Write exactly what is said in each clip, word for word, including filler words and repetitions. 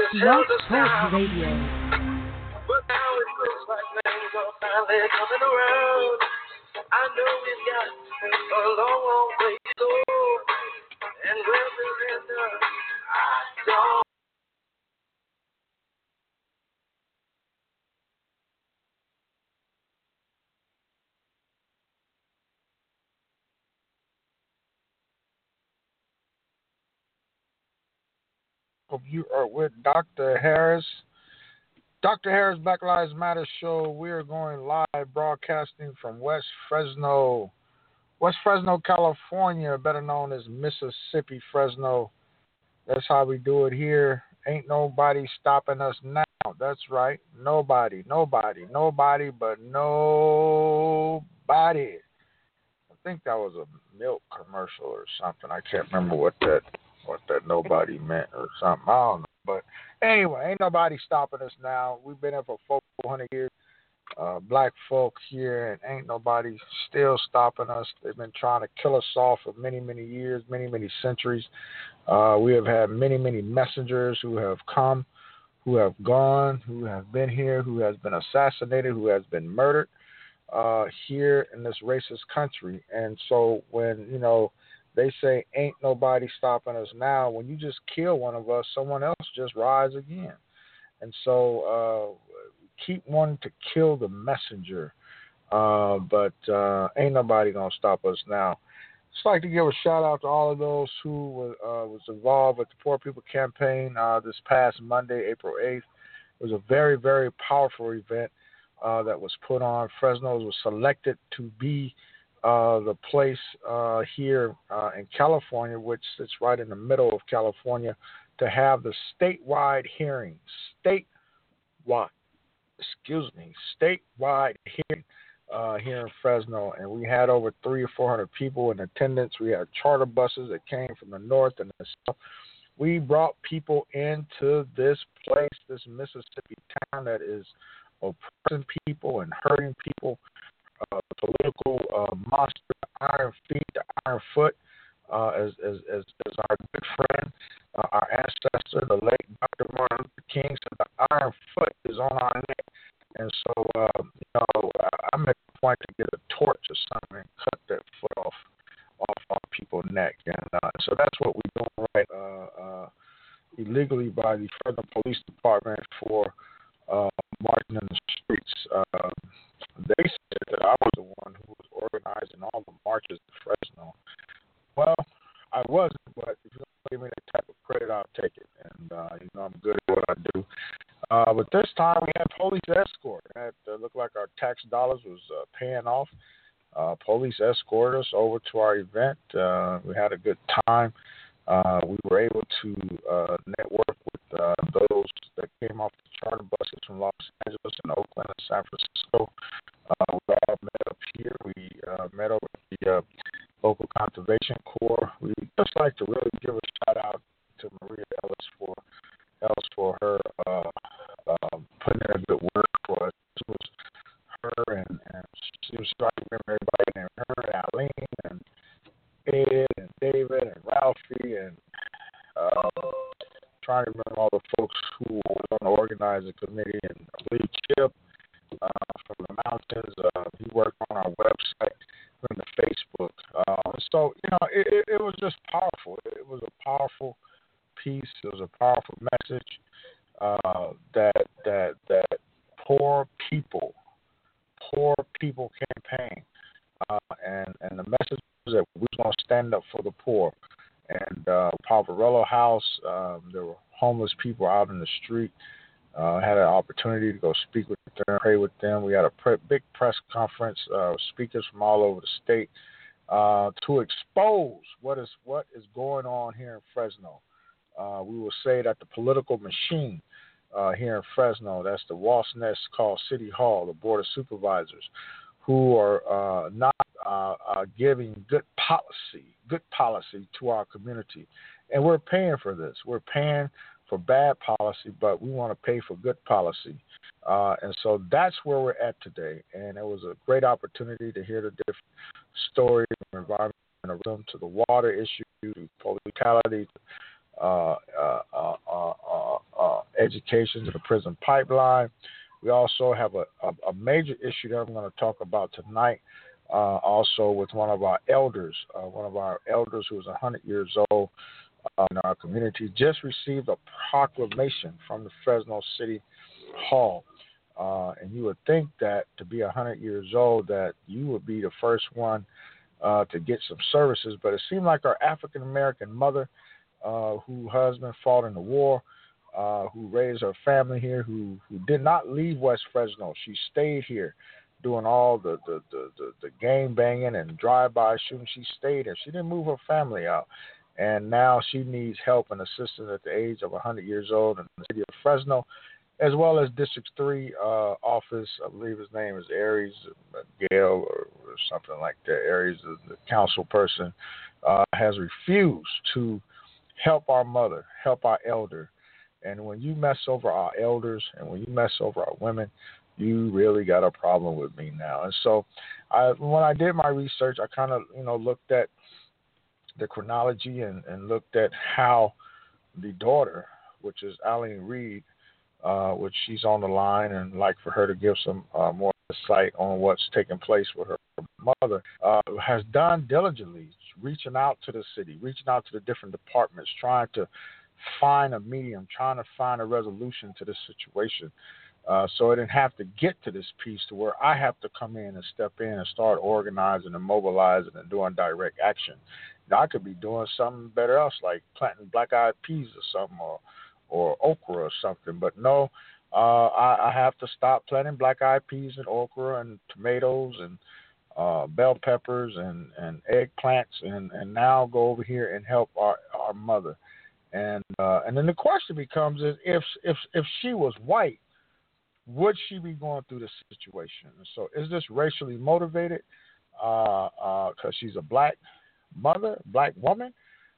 Blog Talk Radio. But now it looks like things are finally coming around. I know we've got a long, long way to go. And where we'll end up, I don't. You are with Doctor Harris. Doctor Harris Black Lives Matter show. We are going live broadcasting from West Fresno, West Fresno, California, better known as Mississippi Fresno. That's how we do it here. Ain't nobody stopping us now. That's right. Nobody, nobody, nobody, but nobody. I think that was a milk commercial or something. I can't remember what that what that nobody meant or something. I don't know. But anyway, ain't nobody stopping us now. We've been here for four hundred years. Uh, black folk here, and ain't nobody still stopping us. They've been trying to kill us off for many, many years, many, many centuries. Uh, we have had many, many messengers who have come, who have gone, who have been here, who has been assassinated, who has been murdered uh, here in this racist country. And so when, you know, they say ain't nobody stopping us now, when you just kill one of us, someone else just rise again. And so uh, keep wanting to kill the messenger, uh, but uh, ain't nobody going to stop us now. Just like to give a shout out to all of those who were, uh, was involved with the Poor People Campaign uh, this past Monday, April eighth. It was a very, very powerful event uh, that was put on. Fresno was selected to be uh, the place uh, here uh, in California, which sits right in the middle of California, to have the statewide hearing, statewide, excuse me, statewide hearing uh, here in Fresno. And we had over three or four hundred people in attendance. We had charter buses that came from the north and the south. We brought people into this place, this Mississippi town that is oppressing people and hurting people. Uh, political uh, monster, Iron Feet, the Iron Foot, uh, as, as, as, as our good friend, uh, our ancestor, the late Doctor Martin Luther King said, the Iron Foot is on our neck. And so, uh, you know, I make a point to get a torch or something and cut that foot off off our people's neck. And uh, so that's what we're doing right uh, uh, illegally by the Fresno Police Department for uh, marching in the streets. Uh, they said that I was the one who was organizing all the marches in Fresno. Well, I wasn't, but if you don't give me that type of credit, I'll take it. And, uh, you know, I'm good at what I do. Uh, but this time we had police escort. It uh, looked like our tax dollars was uh, paying off. Uh, police escorted us over to our event. Uh, we had a good time. Uh, we were able to uh, network with uh, those that came off the charter buses from Los Angeles and Oakland and San Francisco. Uh, we all met up here. We uh, met over at the uh, local conservation corps. We just like to really give a shout out to Maria Ellis for Ellis for her uh, uh, putting in a good work for us. It was her and, and she was trying to remember everybody named her, and Eileen, and Ed, and David, and Ralphie, and uh, trying to remember all the folks who were on the organizing committee, and I believe Chip uh, from the mountains. Uh, he worked on our website and the Facebook. Uh, so, you know, it, it, it was just powerful. It was a powerful piece. It was a powerful message uh, that that that poor people, poor people campaign, uh, and and the message was that we're going to stand up for the poor. And uh, Poverello House, um, there were homeless people out in the street. Uh, had an opportunity to go speak with them, pray with them. We had a pre- big press conference, uh, speakers from all over the state uh, to expose what is what is going on here in Fresno. Uh, we will say that the political machine uh, here in Fresno, that's the Walt's Nest called City Hall, the Board of Supervisors, who are uh, not uh, uh, giving good policy, good policy to our community. And we're paying for this. We're paying for bad policy, but we want to pay for good policy. Uh, and so that's where we're at today. And it was a great opportunity to hear the different stories from environmentalism to the water issue, to police brutality, uh, uh, uh, uh, uh, uh, education to the prison pipeline. We also have a, a, a major issue that I'm going to talk about tonight, uh, also with one of our elders. Uh, one of our elders who is one hundred years old uh, in our community just received a proclamation from the Fresno City Hall. Uh, and you would think that to be one hundred years old that you would be the first one uh, to get some services. But it seemed like our African-American mother, uh, whose husband fought in the war, Uh, who raised her family here, who, who did not leave West Fresno. She stayed here doing all the, the, the, the, the game banging and drive-by shooting. She stayed here. She didn't move her family out. And now she needs help and assistance at the age of one hundred years old in the city of Fresno, as well as District three uh, office. I believe his name is Aries Gale or, or something like that. Aries, the, the council person, uh, has refused to help our mother, help our elder. And when you mess over our elders and when you mess over our women, you really got a problem with me now. And so I, when I did my research, I kind of, you know, looked at the chronology and, and looked at how the daughter, which is Eileen Reed, uh, which she's on the line, and I'd like for her to give some uh, more insight on what's taking place with her mother, uh, has done diligently, reaching out to the city, reaching out to the different departments, trying to find a medium, trying to find a resolution to this situation. Uh, so it didn't have to get to this piece to where I have to come in and step in and start organizing and mobilizing and doing direct action. Now, I could be doing something better else, like planting black-eyed peas or something, or, or okra or something. But no, uh, I, I have to stop planting black-eyed peas and okra and tomatoes and uh, bell peppers and, and eggplants and, and now go over here and help our, our mother. And uh, and then the question becomes is if if if she was white, would she be going through this situation? So is this racially motivated because uh, uh, she's a black mother, black woman,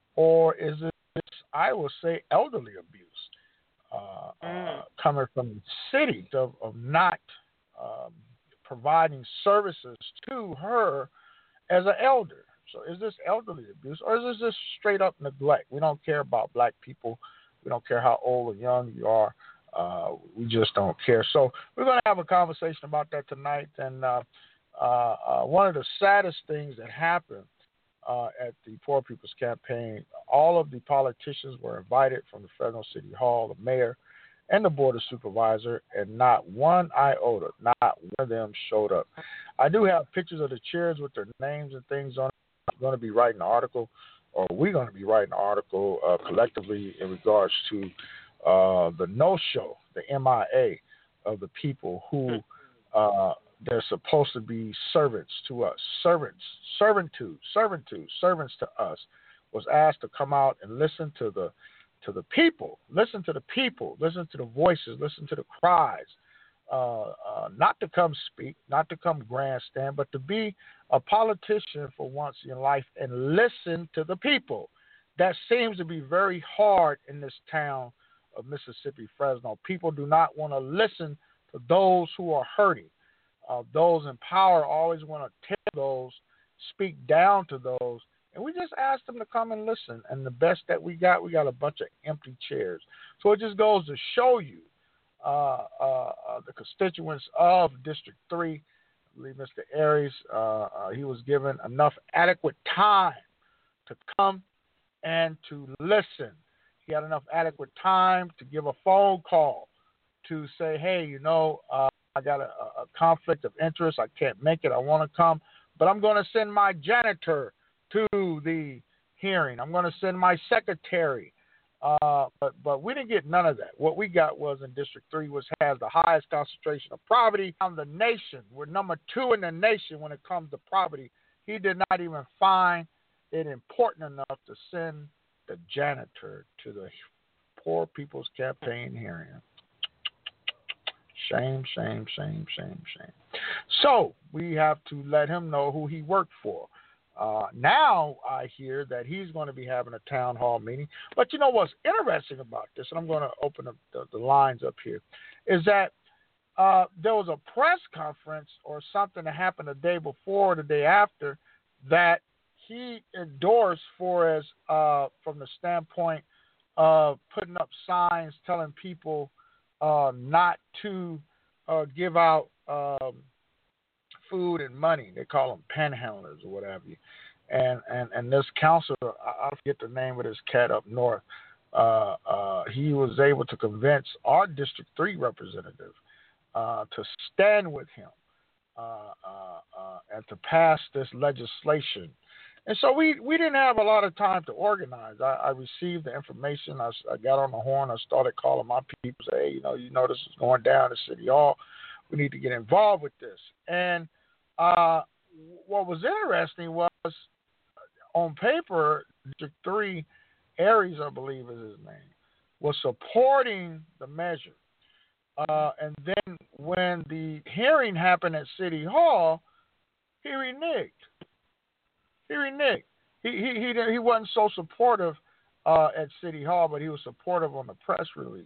or is it, I will say, elderly abuse uh, mm. uh, coming from the city of, of not um, providing services to her as an elder? So is this elderly abuse, or is this just straight up neglect? We don't care about black people. We don't care how old or young you are. Uh, we just don't care. So we're going to have a conversation about that tonight. And uh, uh, uh, one of the saddest things that happened uh, at the Poor People's Campaign, all of the politicians were invited from the Fresno City Hall, the mayor, and the board of supervisor, and not one iota, not one of them showed up. I do have pictures of the chairs with their names and things on it. I'm going to be writing an article, or we're going to be writing an article uh, collectively in regards to uh, the no-show, the M I A of the people who uh, they're supposed to be servants to us, servants, servitude, servitude, servants to us, was asked to come out and listen to the to the people, listen to the people, listen to the voices, listen to the cries. Uh, uh, not to come speak, not to come grandstand, but to be a politician for once in life and listen to the people. That seems to be very hard in this town of Mississippi, Fresno. People do not want to listen to those who are hurting. Uh, those in power always want to tell those, speak down to those, and we just ask them to come and listen. And the best that we got, we got a bunch of empty chairs. So it just goes to show you Uh, uh, uh, the constituents of District three, I believe Mister Aries, uh, uh, he was given enough adequate time to come and to listen. He had enough adequate time to give a phone call to say, hey, you know, uh, I got a, a conflict of interest. I can't make it. I want to come, but I'm going to send my janitor to the hearing. I'm going to send my secretary. Uh, but but we didn't get none of that. What we got was in District three, which has the highest concentration of poverty in the nation. We're number two in the nation when it comes to poverty. He did not even find it important enough to send the janitor to the Poor People's Campaign hearing. Shame, shame, shame, shame, shame. So we have to let him know who he worked for. Uh, now I hear that he's going to be having a town hall meeting. But you know what's interesting about this, and I'm going to open up the, the lines up here, is that uh, there was a press conference or something that happened the day before or the day after that he endorsed for as uh, from the standpoint uh, putting up signs telling people uh, not to uh, give out um, food and money. They call them panhandlers or whatever. And, and, and this counselor, I, I forget the name of this cat up north, uh, uh, he was able to convince our District three representative uh, to stand with him uh, uh, uh, and to pass this legislation. And so we, we didn't have a lot of time to organize. I, I received the information. I, I got on the horn. I started calling my people, say, hey, you know, you know this is going down at City Hall. We need to get involved with this. And uh, what was interesting was, on paper, District three, Aries, I believe is his name, was supporting the measure. Uh, and then when the hearing happened at City Hall, he reneged. He reneged. He he he he wasn't so supportive uh, at City Hall, but he was supportive on the press release.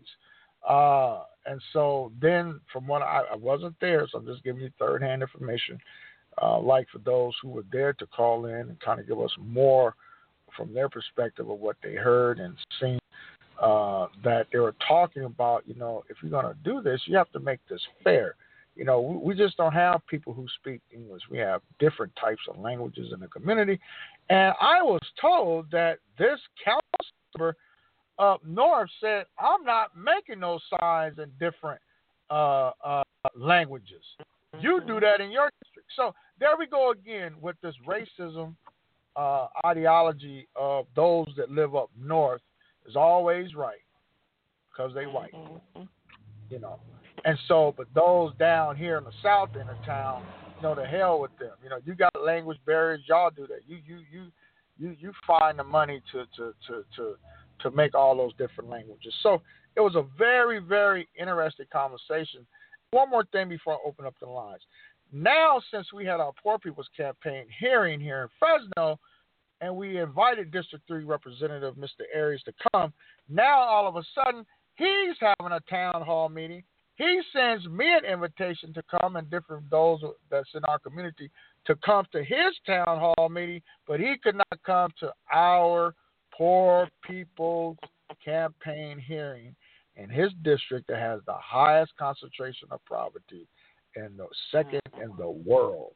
Uh, and so then, from what I, I wasn't there, so I'm just giving you third-hand information. Uh, like for those who were there to call in and kind of give us more from their perspective of what they heard and seen, uh, that they were talking about, you know, if you're going to do this, you have to make this fair. You know, we, we just don't have people who speak English. We have different types of languages in the community. And I was told that this council member up north said, I'm not making those signs in different uh, uh, languages. You do that in your district. So there we go again with this racism uh, ideology of those that live up north is always right because they white, you know. And so, but those down here in the south end of town, you know, the hell with them. You know, you got language barriers, y'all do that. You you you you you find the money to to to to to make all those different languages. So it was a very very interesting conversation. One more thing before I open up the lines. Now, since we had our Poor People's Campaign hearing here in Fresno, and we invited District three Representative Mister Aries to come, now all of a sudden he's having a town hall meeting. He sends me an invitation to come, and different those that's in our community to come to his town hall meeting, but he could not come to our Poor People's Campaign hearing in his district that has the highest concentration of poverty and the second in the world.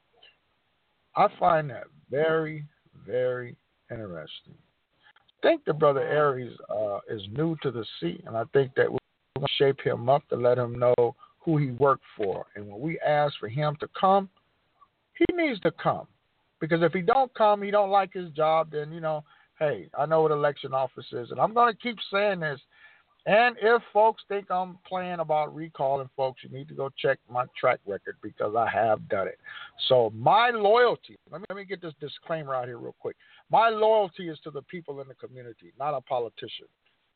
I find that very, very interesting. I think the brother Aries uh, is new to the seat, and I think that we're going to shape him up to let him know who he worked for. And when we ask for him to come, he needs to come. Because if he don't come, he don't like his job, then, you know, hey, I know what election office is. And I'm going to keep saying this. And if folks think I'm playing about recalling folks, you need to go check my track record because I have done it. So my loyalty, let me, let me get this disclaimer out here real quick. My loyalty is to the people in the community, not a politician.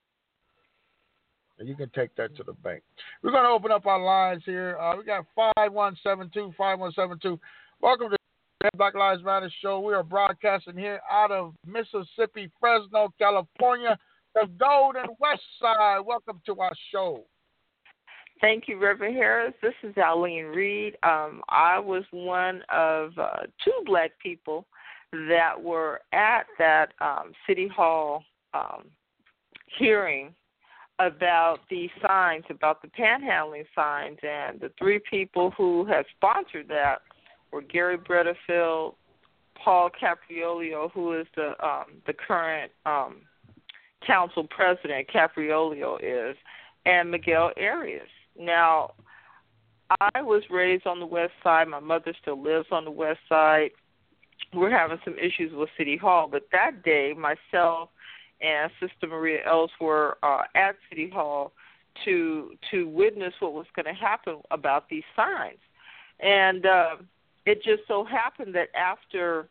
And you can take that to the bank. We're going to open up our lines here. Uh, we got five one seven two, five one seven two. Welcome to the Black Lives Matter show. We are broadcasting here out of Mississippi, Fresno, California. The Golden West Side. Welcome to our show. Thank you, Reverend Harris. This is Alene Reed. Um, I was one of uh, two black people that were at that um, City Hall um, hearing about the signs, about the panhandling signs, and the three people who had sponsored that were Gary Bredefield, Paul Capriolio, who is the um, the current um, council president, Capriolio is, and Miguel Arias. Now, I was raised on the west side. My mother still lives on the west side. We're having some issues with City Hall, but that day, myself and Sister Maria Els were uh, at City Hall to to witness what was going to happen about these signs. And uh, it just so happened that after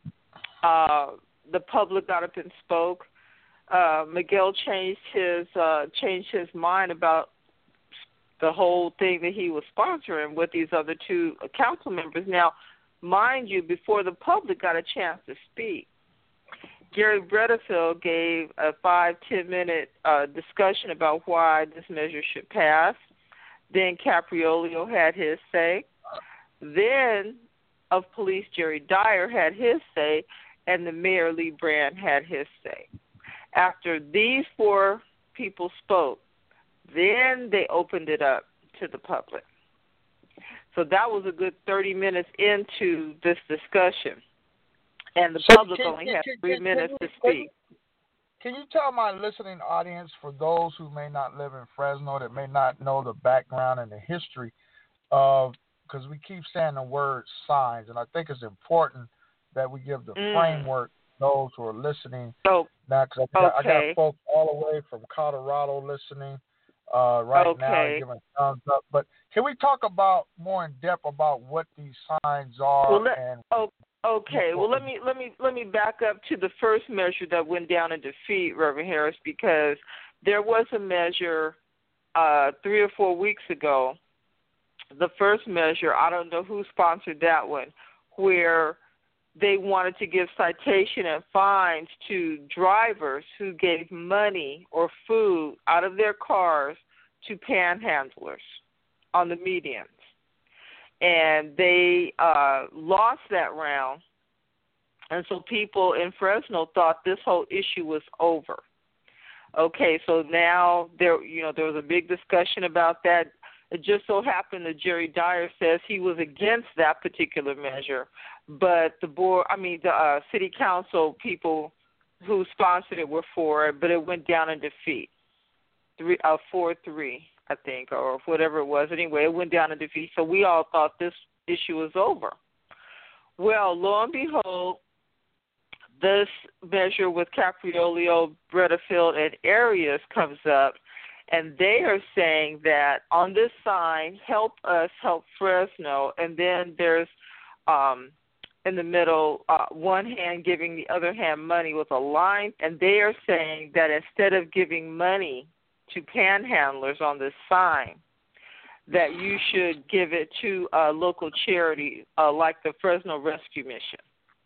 uh, the public got up and spoke, Uh, Miguel changed his uh, changed his mind about the whole thing that he was sponsoring with these other two council members. Now, mind you, before the public got a chance to speak, Gary Bredefield gave a five, ten minute uh, discussion about why this measure should pass. Then Capriolio had his say. Then of Police Jerry Dyer had his say, and the Mayor Lee Brand had his say. After these four people spoke. Then they opened it up to the public. So that was a good thirty minutes into this discussion. And the So public can, only can, had can, three can, minutes can to you, speak. Can you tell my listening audience, for those who may not live in Fresno, that may not know the background and the history of, because we keep saying the word signs, and I think it's important that we give the Mm. framework to those who are listening So, now, because I, got- I okay. got folks all the way from Colorado listening uh, right now and Okay. giving thumbs up. But can we talk about more in depth about what these signs are? Well, let, and oh, okay. Well, let me let me let me back up to the first measure that went down in defeat, Reverend Harris, because there was a measure uh, three or four weeks ago. The first measure, I don't know who sponsored that one, where they wanted to give citation and fines to drivers who gave money or food out of their cars to panhandlers on the medians. And they uh, lost that round, and so people in Fresno thought this whole issue was over. Okay, so now there, you know, there was a big discussion about that. It just so happened that Jerry Dyer says he was against that particular measure, but the board, I mean, the uh, city council people who sponsored it were for it, but it went down in defeat, three, uh, four three, I think, or whatever it was. Anyway, it went down in defeat, so we all thought this issue was over. Well, lo and behold, this measure with Capriolio, Brettafield, and Arias comes up, and they are saying that on this sign, help us, help Fresno, and then there's um, in the middle, uh, one hand giving the other hand money with a line, and they are saying that instead of giving money to panhandlers on this sign, that you should give it to a local charity uh, like the Fresno Rescue Mission.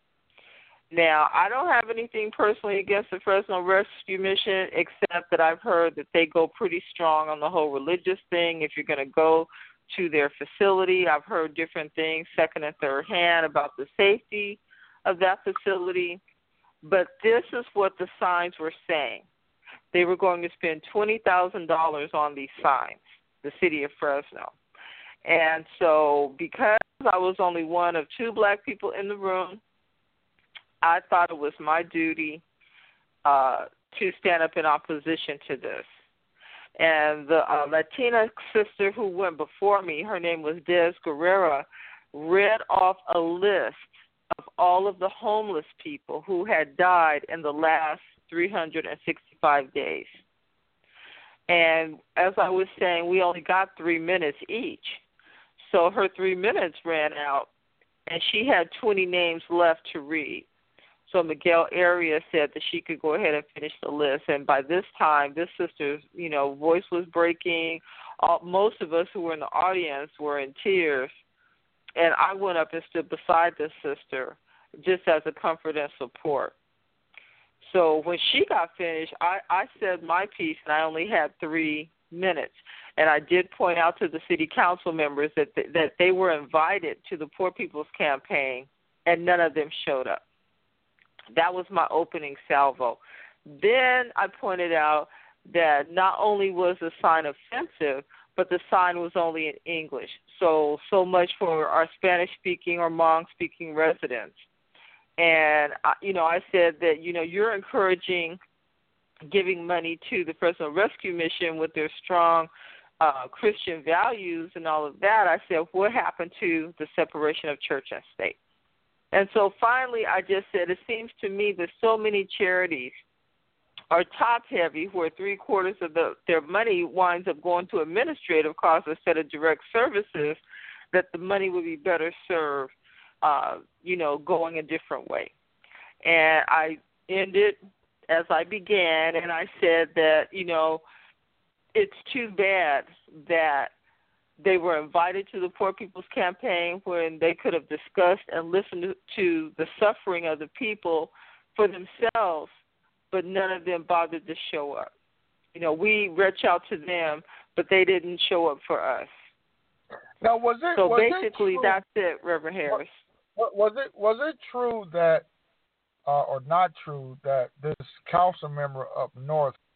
Now, I don't have anything personally against the Fresno Rescue Mission, except that I've heard that they go pretty strong on the whole religious thing. If you're going to go to their facility, I've heard different things, second and third hand, about the safety of that facility. But this is what the signs were saying. They were going to spend twenty thousand dollars on these signs, the city of Fresno. And so because I was only one of two black people in the room, I thought it was my duty uh, to stand up in opposition to this. And the uh, Latina sister who went before me, her name was Des Guerrera, read off a list of all of the homeless people who had died in the last three hundred sixty-five days. And as I was saying, we only got three minutes each. So her three minutes ran out, and she had twenty names left to read. So Miguel Arias said that she could go ahead and finish the list. And by this time, this sister's, you know, voice was breaking. All, most of us who were in the audience were in tears. And I went up and stood beside this sister just as a comfort and support. So when she got finished, I, I said my piece, and I only had three minutes. And I did point out to the city council members that th- that they were invited to the Poor People's Campaign, and none of them showed up. That was my opening salvo. Then I pointed out that not only was the sign offensive, but the sign was only in English. So, so much for our Spanish-speaking or Hmong-speaking residents. And, you know, I said that, you know, you're encouraging giving money to the Fresno Rescue Mission with their strong uh, Christian values and all of that. I said, what happened to the separation of church and state? And so finally I just said, it seems to me that so many charities are top-heavy, where three-quarters of the, their money winds up going to administrative costs instead of direct services, that the money would be better served, uh, you know, going a different way. And I ended as I began, and I said that, you know, it's too bad that they were invited to the Poor People's Campaign when they could have discussed and listened to the suffering of the people for themselves, but none of them bothered to show up. You know, we reached out to them, but they didn't show up for us. Now, was it? So was basically, it that's it, Reverend Harris. Was, was it? Was it true that, uh, or not true that this council member up north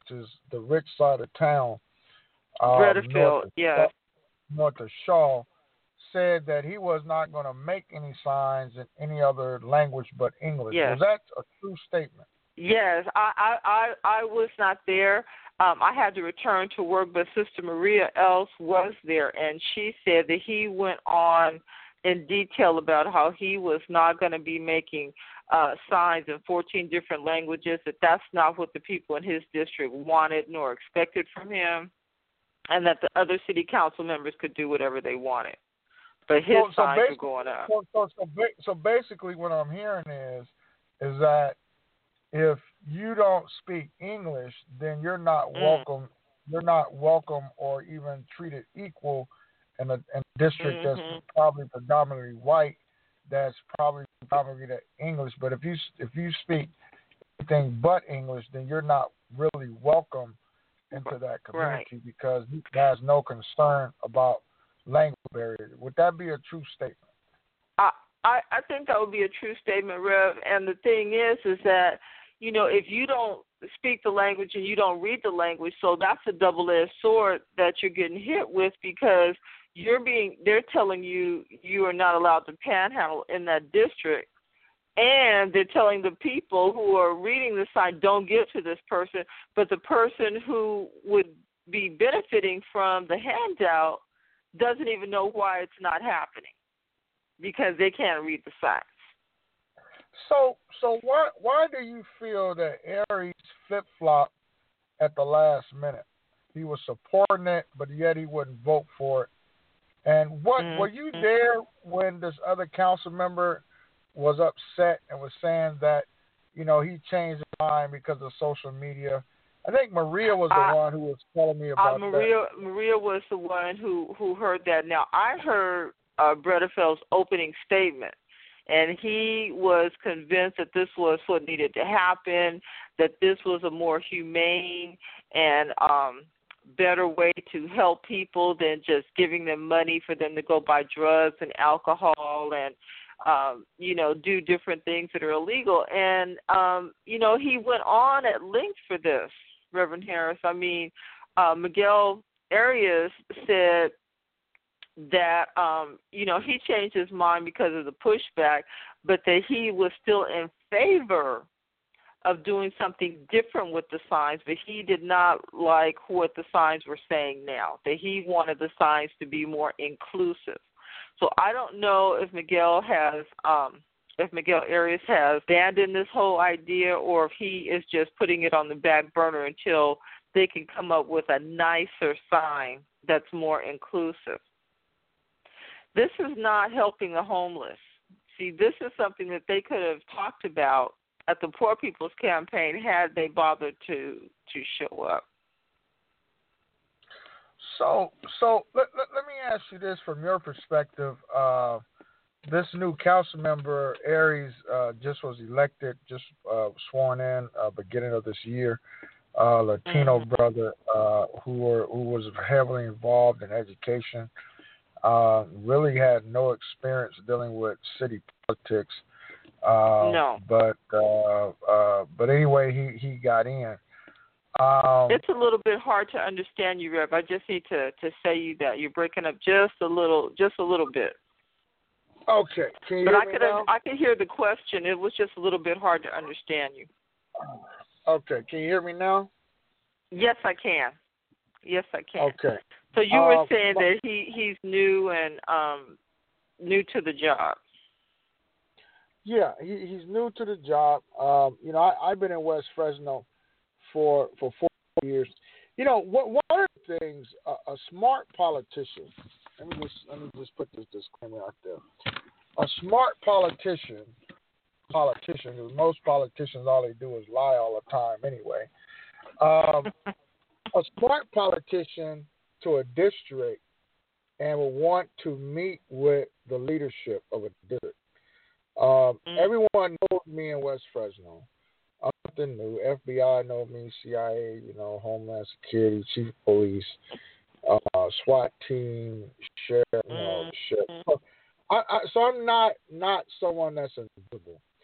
which is the rich side of town, um, Bredefield, north of, yes. north of Shaw, said that he was not going to make any signs in any other language but English. Yes. Was that a true statement? Yes, I, I, I, I was not there. Um, I had to return to work, but Sister Maria Else was there, and she said that he went on in detail about how he was not going to be making uh, signs in fourteen different languages, that that's not what the people in his district wanted nor expected from him, and that the other city council members could do whatever they wanted. But his so, so signs were going up. So, so, so, so basically what I'm hearing is, is that if you don't speak English, then you're not Mm. welcome. You're not welcome or even treated equal in a, in a district Mm-hmm. that's probably predominantly white. That's probably probably the English. But if you if you speak anything but English, then you're not really welcome into that community Right. because he has no concern about language barrier. Would that be a true statement? I, I I think that would be a true statement, Rev. And the thing is, is that, you know, if you don't speak the language and you don't read the language, so that's a double-edged sword that you're getting hit with, because you're being, they're telling you you are not allowed to panhandle in that district, and they're telling the people who are reading the sign, don't give to this person, but the person who would be benefiting from the handout doesn't even know why it's not happening, because they can't read the signs. So, so why why do you feel that Aries flip flopped at the last minute? He was supporting it, but yet he wouldn't vote for it. And what Mm-hmm. were you there when this other council member was upset and was saying that, you know, he changed his mind because of social media? I think Maria was the I, one who was telling me about uh, Maria, that. Maria was the one who, who heard that. Now, I heard uh, Bredefeld's opening statement, and he was convinced that this was what needed to happen, that this was a more humane and um, better way to help people than just giving them money for them to go buy drugs and alcohol and, um, you know, do different things that are illegal. And, um, you know, he went on at length for this, Reverend Harris. I mean, uh, Miguel Arias said that, um, you know, he changed his mind because of the pushback, but that he was still in favor of doing something different with the signs, but he did not like what the signs were saying now, that he wanted the signs to be more inclusive. So I don't know if Miguel has, um, if Miguel Arias has abandoned this whole idea, or if he is just putting it on the back burner until they can come up with a nicer sign that's more inclusive. This is not helping the homeless. See, this is something that they could have talked about at the Poor People's Campaign had they bothered to to show up. So, so let, let, let me ask you this from your perspective. Uh, this new council member, Aries, uh, just was elected, just uh, sworn in uh, beginning of this year. Uh, Latino mm-hmm. brother uh, who were who was heavily involved in education. Uh, really had no experience dealing with city politics. Uh, no. But uh, uh, but anyway, he, he got in. Um, it's a little bit hard to understand you, Rev. I just need to, to say you that you're breaking up just a little, just a little bit. Okay. Can you but hear I me could now? I could hear the question. It was just a little bit hard to understand you. Okay. Can you hear me now? Yes, I can. Yes, I can. Okay. So you were uh, saying that he, he's new and um, new to the job. Yeah, he, he's new to the job. Um, you know, I, I've been in West Fresno for for four years. You know, what one of the things a, a smart politician. Let me just let me just put this disclaimer out there. A smart politician, politician, because most politicians all they do is lie all the time anyway. Um, a smart politician to a district and will want to meet with the leadership of a district. Um, mm. Everyone knows me in West Fresno. I'm nothing new. F B I know me, C I A, you know, Homeland Security, Chief of Police, uh, SWAT team, sheriff, you know, mm. sheriff. So, I, I, so I'm not not someone that's invisible.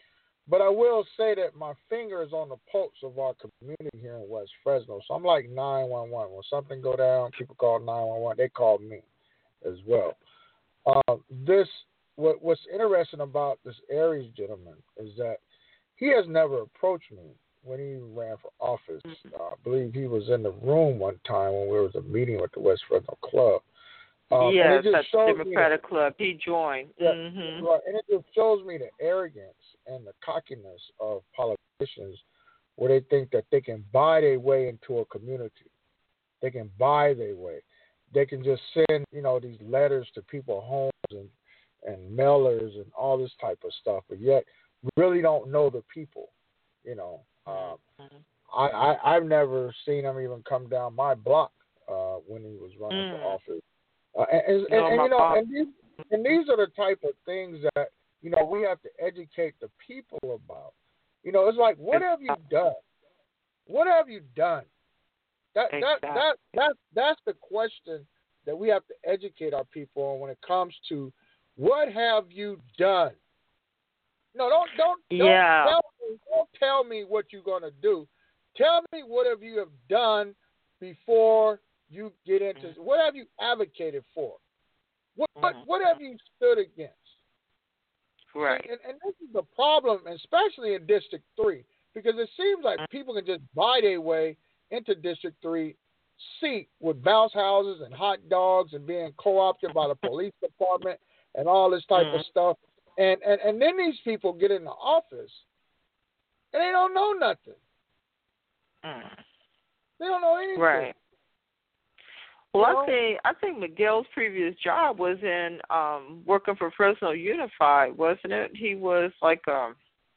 But I will say that my finger is on the pulse of our community here in West Fresno. So I'm like nine one one. When something go down, people call nine one one. They call me as well. Uh, this what, what's interesting about this Aries gentleman is that he has never approached me when he ran for office. Uh, I believe he was in the room one time when we was a meeting with the West Fresno Club. Um, yes, at the Democratic that, Club. He joined. Yeah, mm-hmm. Right, and it just shows me the arrogance and the cockiness of politicians where they think that they can buy their way into a community. They can buy their way. They can just send, you know, these letters to people's homes and, and mailers and all this type of stuff, but yet really don't know the people, you know. Um, mm-hmm. I, I, I've never seen him even come down my block uh, when he was running mm. for office. Uh, and, and, no, and, and you know, mom. and these, and these are the type of things that, you know, we have to educate the people about. You know, it's like, what have you done? What have you done? That that exactly. that that that's the question that we have to educate our people on when it comes to what have you done. No, don't don't don't, yeah. tell, me, don't tell me what you're gonna do. Tell me what have you have done before you get into mm-hmm. what have you advocated for? What mm-hmm. what, what have you stood against? Right. And, and this is the problem, especially in District three, because it seems like people can just buy their way into District three seat with bounce houses and hot dogs and being co-opted by the police department and all this type mm-hmm. of stuff. And, and and then these people get in the office and they don't know nothing. Mm. They don't know anything. Right. Well, you know? I think I think Miguel's previous job was in um, working for Fresno Unified, wasn't it? He was like um,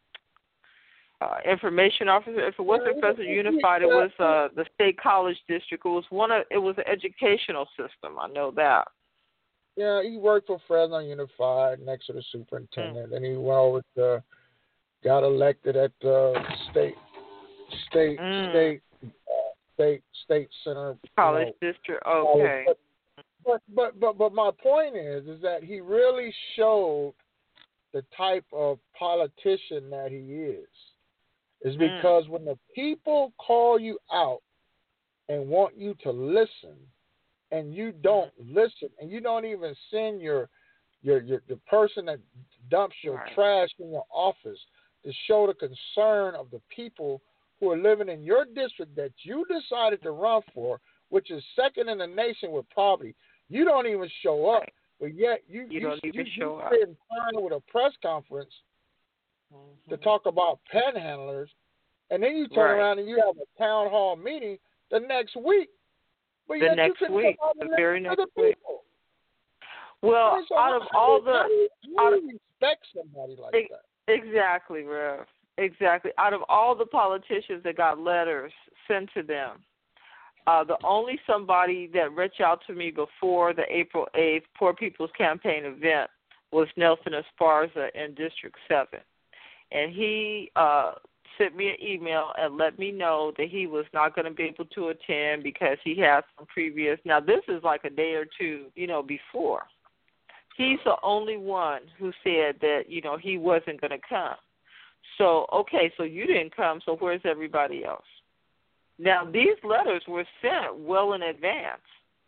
uh, information officer. If it wasn't yeah, Fresno Unified, it was uh, the State College District. It was one of it was an educational system. I know that. Yeah, he worked for Fresno Unified next to the superintendent, mm. and he went over to got elected at the state state mm. state. State State Center College you know, District. Okay. But, but but but my point is is that he really showed the type of politician that he is. Is because mm. when the people call you out and want you to listen, and you don't mm. listen, and you don't even send your your your the person that dumps your right. trash in your office to show the concern of the people who are living in your district that you decided to run for, which is second in the nation with poverty. You don't even show up, but yet you you, you, don't even you, show you up. sit in time with a press conference mm-hmm. to talk about panhandlers, and then you turn right. around and you have a town hall meeting the next week. But the yet next you week, the very next the week. Well, I mean, so out of all the, how do you, how out do of, you respect somebody like e- that? Exactly, Rev. Exactly. Out of all the politicians that got letters sent to them, uh, the only somebody that reached out to me before the April eighth Poor People's Campaign event was Nelson Esparza in District seven. And he uh, sent me an email and let me know that he was not going to be able to attend because he had some previous. Now, this is like a day or two, you know, before. He's the only one who said that, you know, he wasn't going to come. So, okay, so you didn't come, so where's everybody else? Now, these letters were sent well in advance,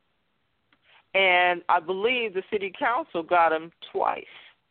and I believe the city council got them twice.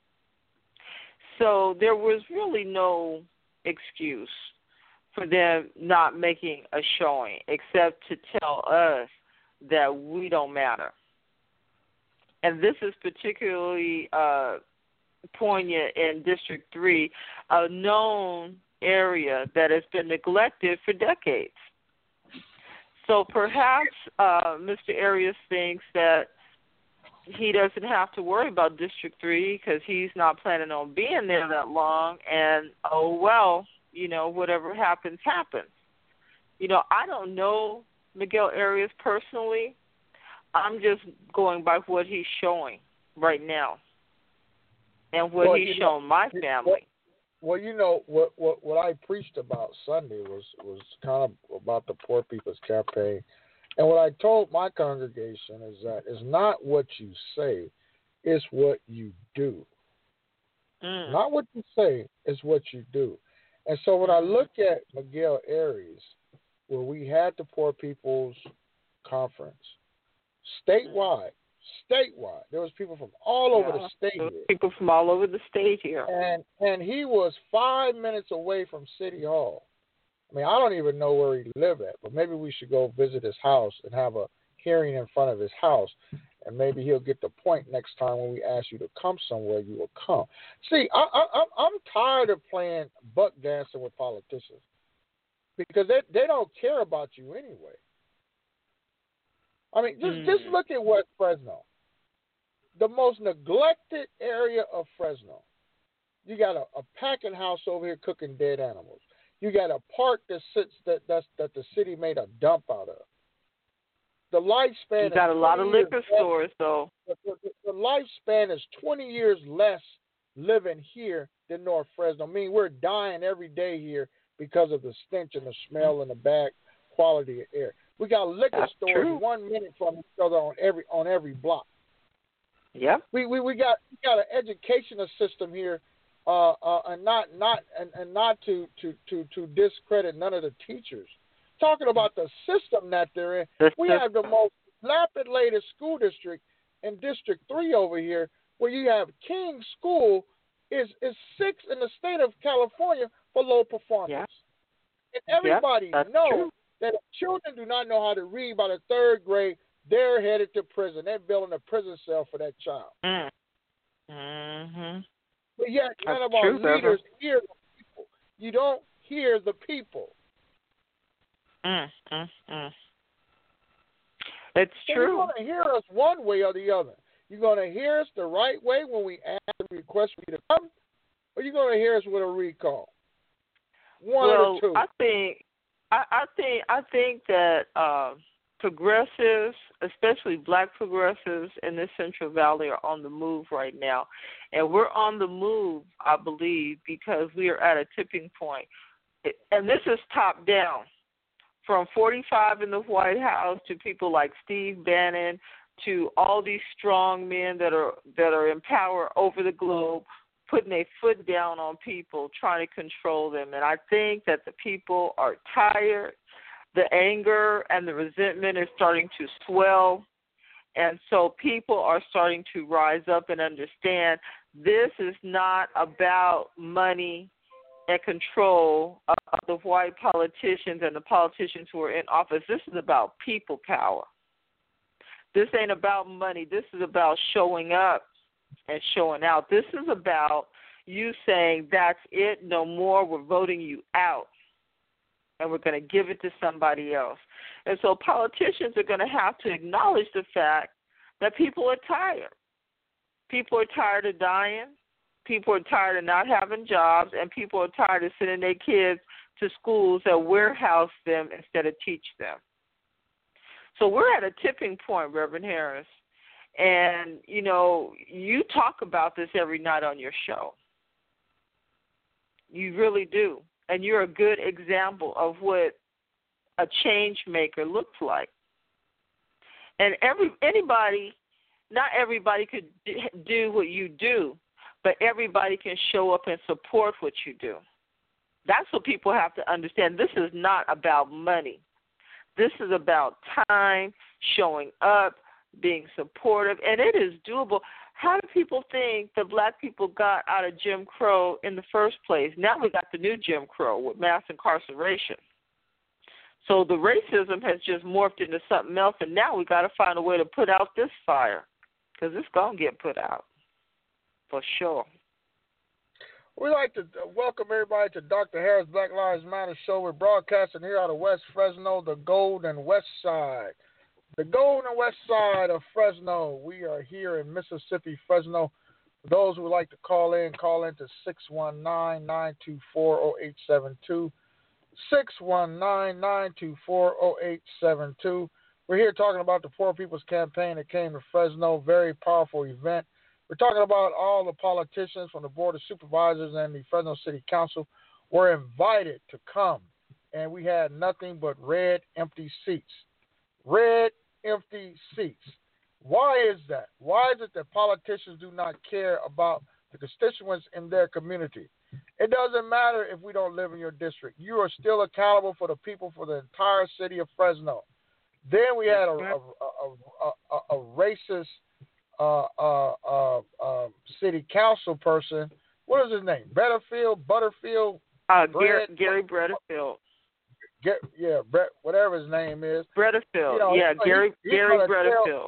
So there was really no excuse for them not making a showing except to tell us that we don't matter. And this is particularly uh, poignant in District three, a known area that has been neglected for decades. So perhaps uh, Mister Arias thinks that he doesn't have to worry about District three because he's not planning on being there that long, and, oh, well, you know, whatever happens, happens. You know, I don't know Miguel Arias personally. I'm just going by what he's showing right now and what well, he's shown know, my family. Well, you know, what, what what I preached about Sunday was, was kind of about the Poor People's Campaign. And what I told my congregation is that it's not what you say, it's what you do. Mm. Not what you say, it's what you do. And so when I look at Miguel Aries, where we had the Poor People's Conference, statewide, statewide, there was people from all over Yeah. the state There was here. people from all over the state here. And and he was five minutes away from City Hall. I mean, I don't even know where he lived at, but maybe we should go visit his house and have a hearing in front of his house, and maybe he'll get the point next time when we ask you to come somewhere, you will come. See, I, I, I'm I'm tired of playing buck dancing with politicians because they they don't care about you anyway. I mean, just Mm. just look at West Fresno, the most neglected area of Fresno. You got a, a packing house over here cooking dead animals. You got a park that sits that that's, that the city made a dump out of. The lifespan. You got is a lot of liquor less. stores, though. The, the, the lifespan is twenty years less living here than North Fresno. I mean, we're dying every day here because of the stench and the smell and the bad quality of air. We got liquor That's stores true. one minute from each other on every on every block. Yep. We we, we got we got an educational system here. Uh, uh, and not not and, and not to, to, to, to discredit none of the teachers. Talking about the system that they're in, The we have the most dilapidated school district in District Three over here, where you have King School is is sixth in the state of California for low performance. Yeah. And everybody Yep, that's knows true. that if children do not know how to read by the third grade, they're headed to prison. They're building a prison cell for that child. Mm. Mm-hmm. But yet, none That's of our true, leaders hear the people. You don't hear the people. Mm, mm, mm. It's So true. you're going to hear us one way or the other. You're going to hear us the right way when we ask and request for you to come, or you're going to hear us with a recall. One well, of the two. I think, I, I think, I think that uh, progressives, especially black progressives in the Central Valley, are on the move right now, and we're on the move, I believe, because we are at a tipping point, and this is top down, from forty-five in the White House to people like Steve Bannon to all these strong men that are that are in power over the globe, putting a foot down on people, trying to control them. And I think that the people are tired. The anger and the resentment is starting to swell. And so people are starting to rise up and understand this is not about money and control of the white politicians and the politicians who are in office. This is about people power. This ain't about money. This is about showing up and showing out. This is about you saying, that's it, no more, we're voting you out, and we're going to give it to somebody else. And so politicians are going to have to acknowledge the fact that people are tired. People are tired of dying. People are tired of not having jobs, and people are tired of sending their kids to schools that warehouse them instead of teach them. So we're at a tipping point, Reverend Harris. And, you know, you talk about this every night on your show. You really do. And you're a good example of what a change maker looks like. And every anybody, not everybody could do what you do, but everybody can show up and support what you do. That's what people have to understand. This is not about money. This is about time, showing up, being supportive, and it is doable. How do people think the black people got out of Jim Crow in the first place? Now we got the new Jim Crow with mass incarceration. So the racism has just morphed into something else, and now we got to find a way to put out this fire, because it's going to get put out for sure. We'd like to welcome everybody to Doctor Harris Black Lives Matter show. We're broadcasting here out of West Fresno, the Golden West Side. The Golden West Side of Fresno. We are here in Mississippi, Fresno. For those who would like to call in, call in to six one nine, nine two four, zero eight seven two. six one nine, nine two four, zero eight seven two. We're here talking about the Poor People's Campaign that came to Fresno. Very powerful event. We're talking about all the politicians from the Board of Supervisors and the Fresno City Council were invited to come, and we had nothing but red, empty seats. Red, empty seats. Why is that? Why is it that politicians do not care about the constituents in their community. It doesn't matter if we don't live in your district. You are still accountable for the people for the entire city of Fresno. Then we had a, a, a, a, a racist uh, uh, uh, uh, city council person. What is his name? Butterfield? Butterfield? Uh, Gary, Gary Butterfield. Get, yeah, Brett, whatever his name is. Butterfield. You know, yeah, he, Gary he's Gary Butterfield.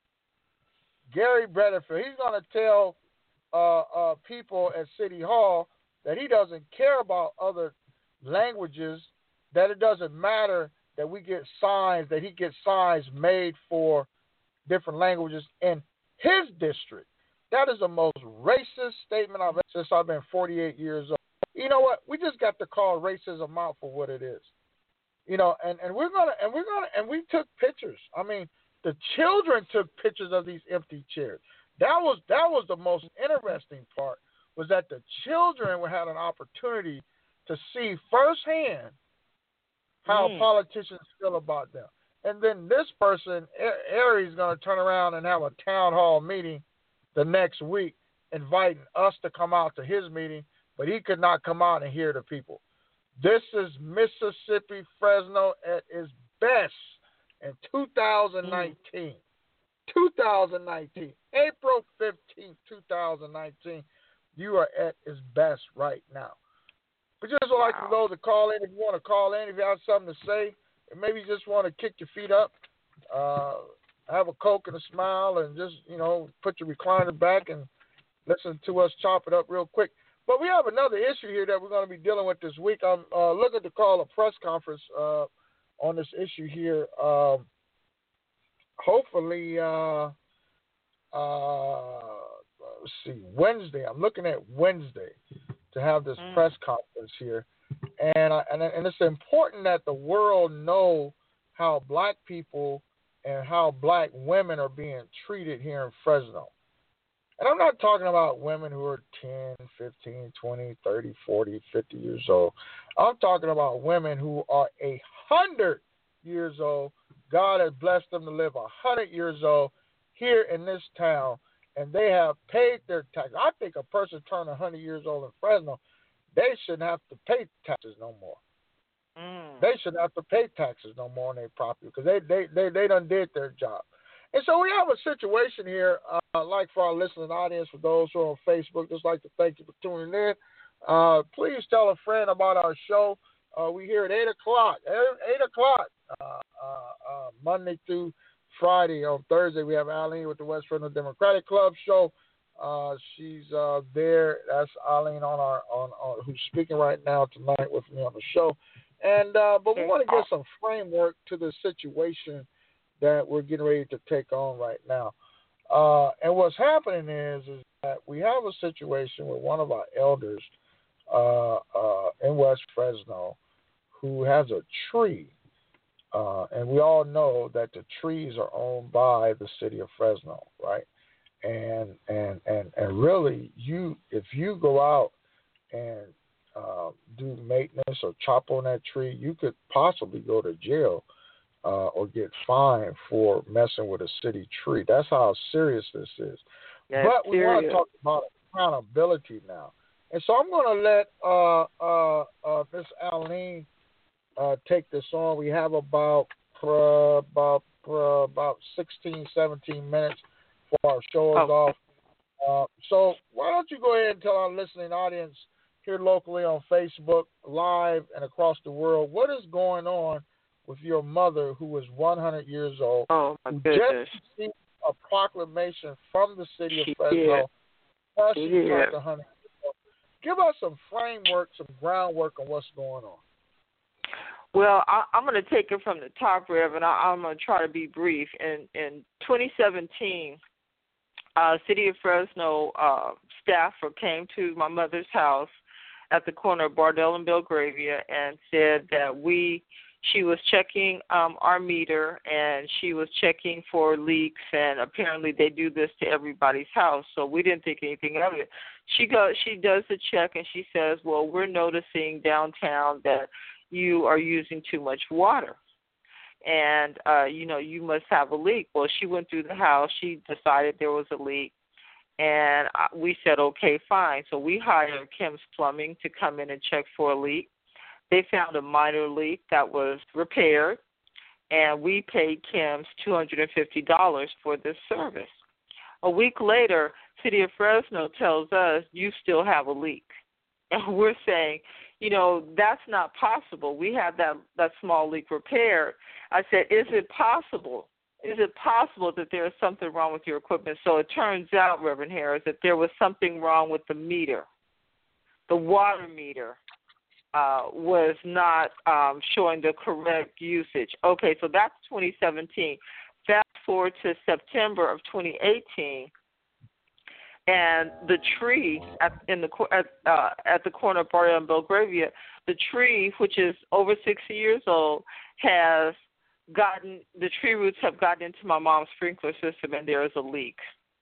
Gary Butterfield. He's going to tell uh, uh, people at City Hall that he doesn't care about other languages, that it doesn't matter that we get signs, that he gets signs made for different languages in his district. That is the most racist statement I've ever since I've been forty-eight years old. You know what? We just got to call racism out for what it is. You know, and, and we're gonna and we're gonna and we took pictures. I mean, the children took pictures of these empty chairs. That was that was the most interesting part, was that the children had an opportunity to see firsthand how mm. politicians feel about them. And then this person, Aries, is going to turn around and have a town hall meeting the next week, inviting us to come out to his meeting, but he could not come out and hear the people. This is Mississippi Fresno at its best in two thousand nineteen. Mm. two thousand nineteen. April fifteenth, twenty nineteen. You are at its best right now. We just would like wow. to know to call in if you want to call in, if you have something to say, and maybe you just want to kick your feet up, uh, have a Coke and a smile, and just, you know, put your recliner back and listen to us chop it up real quick. But we have another issue here that we're going to be dealing with this week. I'm uh, looking to call a press conference uh, on this issue here. Um, hopefully, uh, uh, let's see, Wednesday. I'm looking at Wednesday to have this mm. press conference here. And, I, and and it's important that the world know how black people and how black women are being treated here in Fresno. And I'm not talking about women who are ten, fifteen, twenty, thirty, forty, fifty years old. I'm talking about women who are one hundred years old. God has blessed them to live one hundred years old here in this town, and they have paid their tax. I think a person turned one hundred years old in Fresno, they shouldn't have to pay taxes no more. Mm. They shouldn't have to pay taxes no more on their property because they, they, they, they done did their job. And so we have a situation here, uh, like for our listening audience, for those who are on Facebook, just like to thank you for tuning in. Uh, please tell a friend about our show. Uh, we here at eight o'clock, eight o'clock, uh, uh, uh, Monday through Friday. On Thursday, we have Eileen with the West Fresno Democratic Club show. Uh, she's uh, there. That's Eileen on our on, on who's speaking right now tonight with me on the show. And uh, but we want to get some framework to the situation that we're getting ready to take on right now. Uh, and what's happening is is that we have a situation with one of our elders uh, uh, in West Fresno who has a tree. Uh, and we all know that the trees are owned by the city of Fresno, right? And and and and really, you if you go out and uh, do maintenance or chop on that tree, you could possibly go to jail uh, or get fined for messing with a city tree. That's how serious this is. That's but we serious. want to talk about accountability now, and so I'm going to let uh, uh, uh, Miss Eileen uh, take this on. We have about uh, about uh, about sixteen, seventeen minutes. Before our show is oh. off. Uh, so why don't you go ahead and tell our listening audience here locally on Facebook, live and across the world, what is going on with your mother who is one hundred years old, oh, my who goodness. just received a proclamation from the city She of Fresno. Plus she did. turned one hundred years old. Give us some framework, some groundwork on what's going on. Well, I, I'm going to take it from the top, Rev, and I, I'm going to try to be brief. In, in twenty seventeen, Uh, City of Fresno uh, staffer came to my mother's house at the corner of Bardell and Belgravia and said that we, she was checking um, our meter and she was checking for leaks, and apparently they do this to everybody's house, so we didn't think anything of it. She goes, she does the check and she says, well, we're noticing downtown that you are using too much water. And, uh, you know, you must have a leak. Well, she went through the house. She decided there was a leak. And we said, okay, fine. So we hired Kim's Plumbing to come in and check for a leak. They found a minor leak that was repaired, and we paid Kim's two hundred fifty dollars for this service. A week later, City of Fresno tells us, you still have a leak. And we're saying, you know, that's not possible. We had that, that small leak repaired. I said, is it possible? Is it possible that there is something wrong with your equipment? So it turns out, Reverend Harris, that there was something wrong with the meter. The water meter uh, was not um, showing the correct usage. Okay, so that's twenty seventeen. Fast forward to September of twenty eighteen, and the tree at, in the at, uh, at the corner of Barrio and Belgravia, the tree, which is over sixty years old, has gotten, the tree roots have gotten into my mom's sprinkler system, and there is a leak.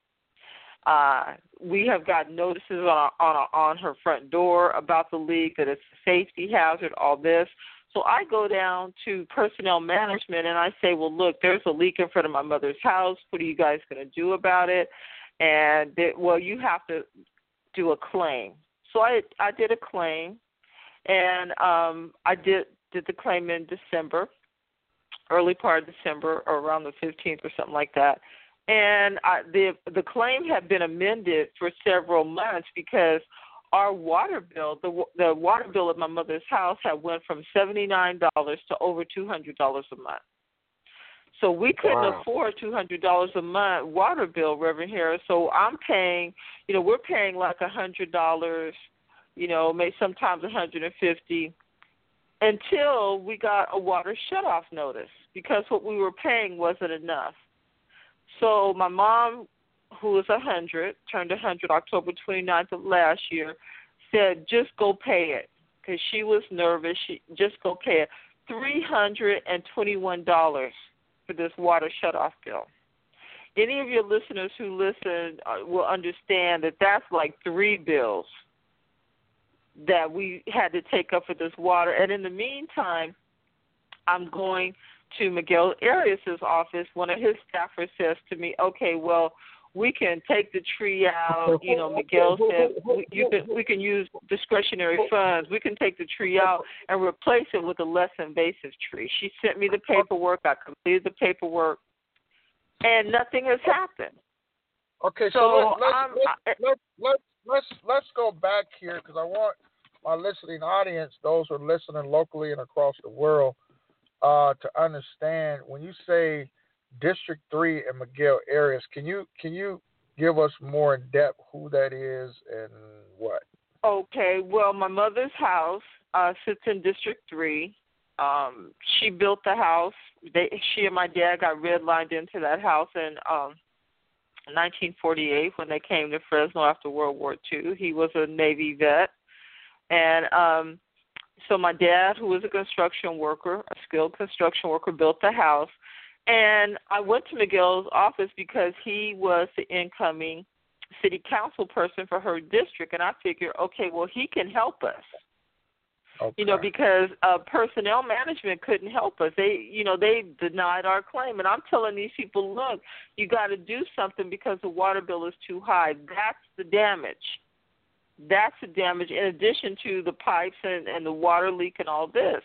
Uh, we have gotten notices on on on her front door about the leak, that it's a safety hazard, all this. So I go down to personnel management and I say, well, look, there's a leak in front of my mother's house. What are you guys going to do about it? And they, well, you have to do a claim. So I I did a claim, and um, I did did the claim in December. Early part of December, or around the fifteenth or something like that. And I, the the claim had been amended for several months because our water bill, the the water bill at my mother's house had went from seventy-nine dollars to over two hundred dollars a month. So we couldn't wow. afford two hundred dollars a month water bill, Reverend Harris. So I'm paying, you know, we're paying like one hundred dollars, you know, maybe sometimes one hundred fifty dollars, until we got a water shutoff notice, because what we were paying wasn't enough. So my mom, who was one hundred, turned one hundred October twenty-ninth of last year, said, just go pay it, because she was nervous. She just go pay it. three hundred twenty-one dollars for this water shutoff bill. Any of your listeners who listen uh, will understand that that's like three bills that we had to take up for this water. And in the meantime, I'm going to Miguel Arias' office. One of his staffers says to me, okay, well, we can take the tree out. You know, Miguel said we, you can, we can use discretionary funds. We can take the tree out and replace it with a less invasive tree. She sent me the paperwork. I completed the paperwork, and nothing has happened. Okay, so, so let's, um, let's, let's, let's, let's, let's go back here, because I want my listening audience, those who are listening locally and across the world, uh, to understand when you say District Three and Miguel Arias, can you can you give us more in depth who that is and what? Okay, well, my mother's house uh, sits in District Three. Um, she built the house. They, she and my dad got redlined into that house in um, nineteen forty-eight when they came to Fresno after World War Two. He was a Navy vet. And um, so my dad, who was a construction worker, a skilled construction worker, built the house. And I went to Miguel's office because he was the incoming city council person for her district. And I figured, okay, well, he can help us. Okay. You know, because uh, personnel management couldn't help us. They, you know, they denied our claim. And I'm telling these people, look, you got to do something because the water bill is too high. That's the damage. That's the damage in addition to the pipes and, and the water leak and all this.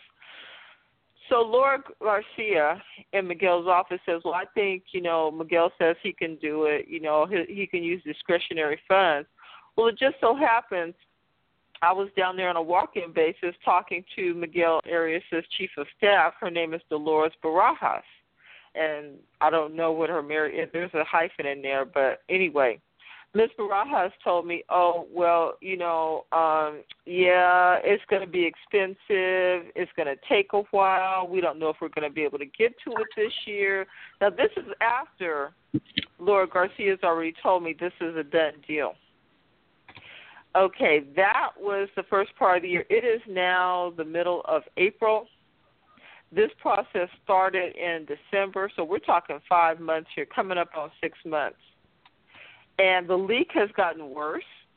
So Laura Garcia in Miguel's office says, well, I think, you know, Miguel says he can do it. You know, he, he can use discretionary funds. Well, it just so happens I was down there on a walk-in basis talking to Miguel Arias' chief of staff. Her name is Dolores Barajas. And I don't know what her married is. There's a hyphen in there. But anyway, Miz Barajas told me, oh, well, you know, um, yeah, it's going to be expensive. It's going to take a while. We don't know if we're going to be able to get to it this year. Now, this is after Laura Garcia's already told me this is a done deal. Okay, that was the first part of the year. It is now the middle of April. This process started in December, so we're talking five months here, coming up on six months. And the leak has gotten worse.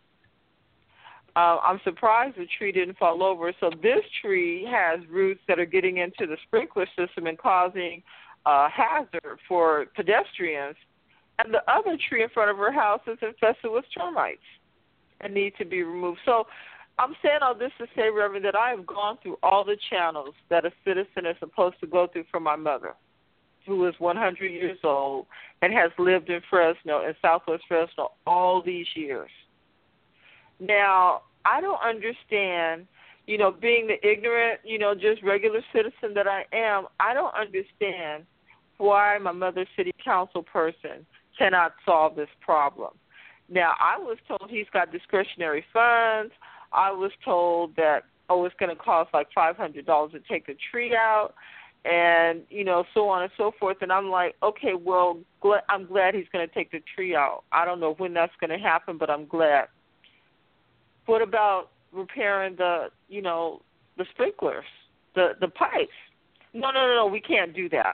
Uh, I'm surprised the tree didn't fall over. So this tree has roots that are getting into the sprinkler system and causing a hazard for pedestrians. And the other tree in front of her house is infested with termites and needs to be removed. So I'm saying all this to say, Reverend, that I have gone through all the channels that a citizen is supposed to go through for my mother, who is one hundred years old and has lived in Fresno, in Southwest Fresno, all these years. Now, I don't understand, you know, being the ignorant, you know, just regular citizen that I am, I don't understand why my mother's city council person cannot solve this problem. Now, I was told he's got discretionary funds. I was told that, oh, it's going to cost like five hundred dollars to take the tree out, and, you know, so on and so forth. And I'm like, okay, well, gl- I'm glad he's going to take the tree out. I don't know when that's going to happen, but I'm glad. What about repairing the, you know, the sprinklers, the, the pipes? No, no, no, no, we can't do that.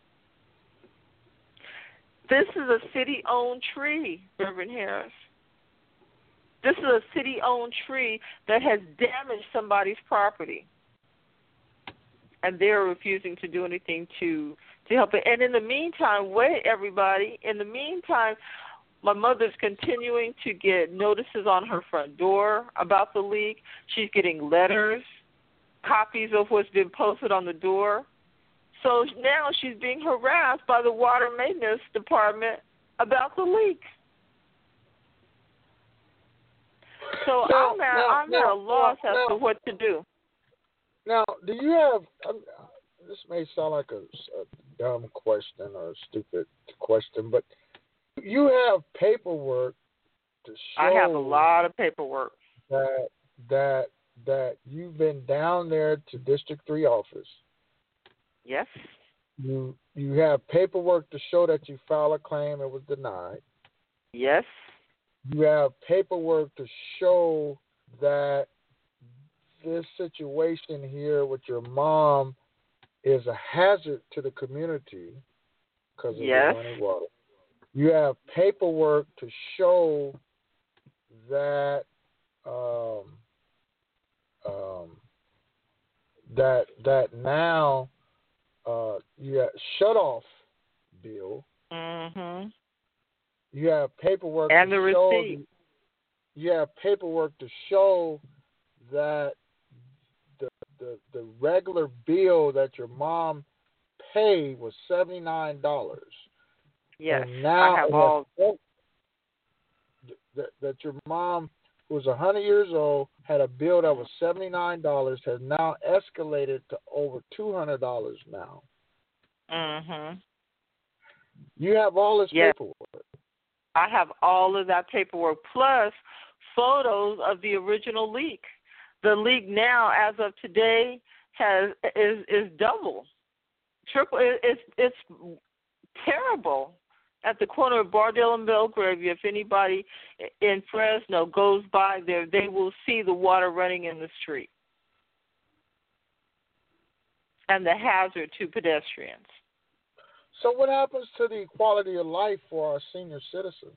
This is a city-owned tree, Reverend Harris. This is a city-owned tree that has damaged somebody's property. And they're refusing to do anything to, to help it. And in the meantime, wait, everybody, in the meantime, my mother's continuing to get notices on her front door about the leak. She's getting letters, copies of what's been posted on the door. So now she's being harassed by the water maintenance department about the leak. So Now, I'm, at, now, I'm now, at a loss now, as now, to what to do. Now, do you have? Um, this may sound like a, a dumb question or a stupid question, but you have paperwork to show. I have a lot of paperwork that that that you've been down there to District Three office. Yes. You you have paperwork to show that you filed a claim and was denied. Yes. You have paperwork to show that this situation here with your mom is a hazard to the community because of yes. the running water. You have paperwork to show that um, um, that that now uh, you have shut off bill. Mm-hmm. You have paperwork and to the show receipt. The, you have paperwork to show that the, the the regular bill that your mom paid was seventy nine dollars. Yes, and now I have all. That, that your mom, who was a hundred years old, had a bill that was seventy nine dollars, has now escalated to over two hundred dollars now. Mhm. You have all this yes. paperwork. I have all of that paperwork, plus photos of the original leak. The leak now, as of today, has is is double, triple. It, it's it's terrible. At the corner of Bardale and Belgravia, if anybody in Fresno goes by there, they will see the water running in the street and the hazard to pedestrians. So what happens to the quality of life for our senior citizens?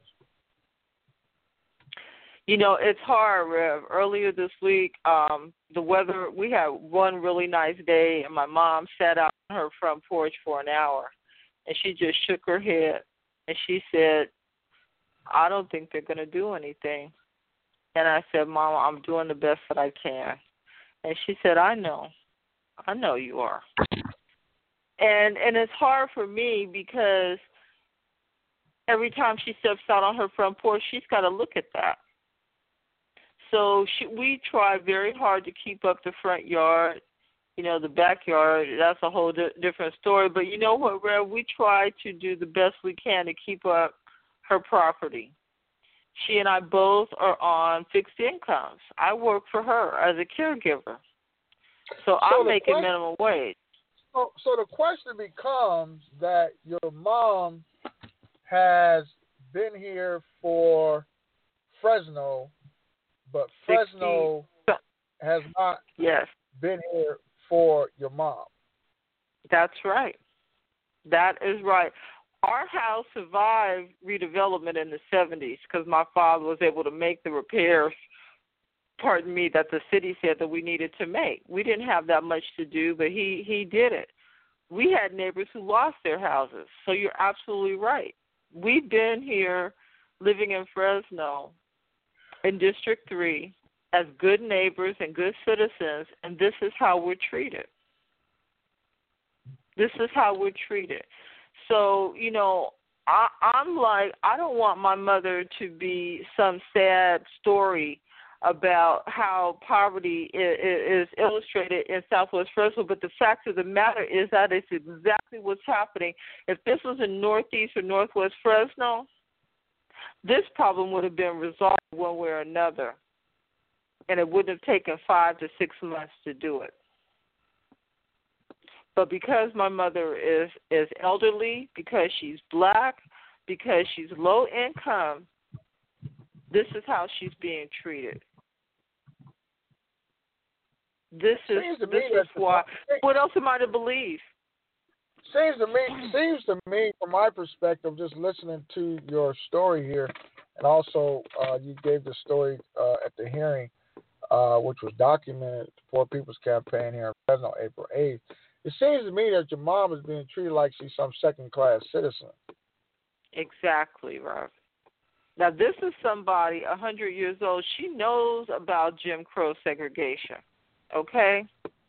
You know, it's hard, Rev. Earlier this week, um, the weather, we had one really nice day, and my mom sat out on her front porch for an hour, and she just shook her head, and she said, I don't think they're going to do anything. And I said, Mama, I'm doing the best that I can. And she said, I know. I know you are. And and it's hard for me because every time she steps out on her front porch, she's got to look at that. So she, we try very hard to keep up the front yard. You know, the backyard, that's a whole di- different story. But you know what, Rev? We try to do the best we can to keep up her property. She and I both are on fixed incomes. I work for her as a caregiver. So, so I'm making question, minimum wage. So, so the question becomes that your mom has been here for Fresno, but Fresno sixty has not yes. been here for your mom. That's right. That is right. Our house survived redevelopment in the seventies because my father was able to make the repairs, pardon me, that the city said that we needed to make. We didn't have that much to do, but he, he did it. We had neighbors who lost their houses, so you're absolutely right. we've been here living in Fresno in District three as good neighbors and good citizens, and this is how we're treated. This is how we're treated. So, you know, I, I'm like, I don't want my mother to be some sad story about how poverty is, is illustrated in Southwest Fresno, but the fact of the matter is that it's exactly what's happening. If this was in Northeast or Northwest Fresno, this problem would have been resolved one way or another, and it wouldn't have taken five to six months to do it. But because my mother is, is elderly, because she's black, because she's low income, this is how she's being treated. This is this is why. What else am I to believe? Seems to me, seems to me, from my perspective, just listening to your story here, and also uh, you gave the story uh, at the hearing, uh, which was documented, the Poor People's Campaign here in Fresno, April eighth. It seems to me that your mom is being treated like she's some second-class citizen. Exactly, Rob. Now, this is somebody one hundred years old. She knows about Jim Crow segregation, okay?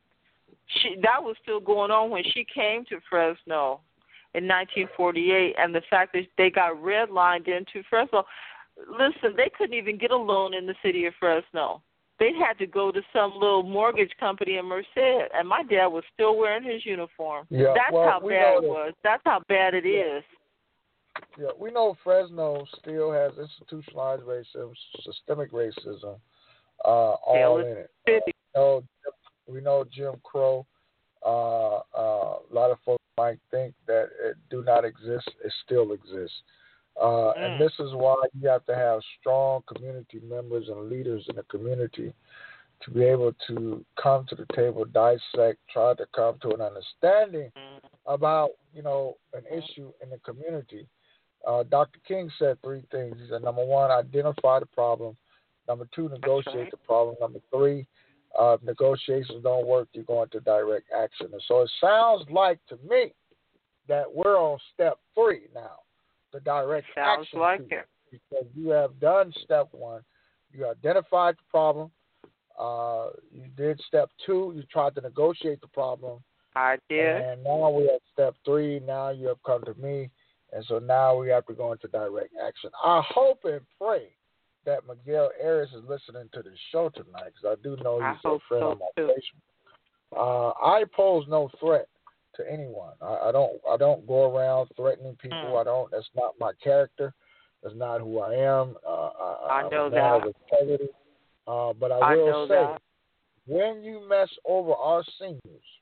She That was still going on when she came to Fresno in nineteen forty-eight, and the fact that they got redlined into Fresno. Listen, they couldn't even get a loan in the city of Fresno. They had to go to some little mortgage company in Merced, and my dad was still wearing his uniform. Yeah, That's well, how we bad know it was. That's how bad it yeah. is. Yeah, we know Fresno still has institutionalized racism, systemic racism, uh, all in it. Uh, we, know, we know Jim Crow. Uh, uh, a lot of folks might think that it do not exist. It still exists. Uh, mm. And this is why you have to have strong community members and leaders in the community to be able to come to the table, dissect, try to come to an understanding about, you know, an issue in the community. Uh, Doctor King said three things. He said, number one, identify the problem. Number two, negotiate right. the problem. Number three, uh, if negotiations don't work, you go into direct action. And so it sounds like to me that we're on step three now. The direct Sounds action like piece, it. because you have done step one, you identified the problem. Uh, you did step two, you tried to negotiate the problem. I did. And now we're at step three. Now you have come to me, and so now we have to go into direct action. I hope and pray that Miguel Arias is listening to the show tonight, because I do know he's I a friend so on my too. Facebook. Uh, I pose no threat to anyone. I, I don't I don't go around threatening people. Mm. I don't. That's not my character. That's not who I am. Uh, I, I know I'm that. Of integrity. Uh, but I, I will know say, that. when you mess over our seniors,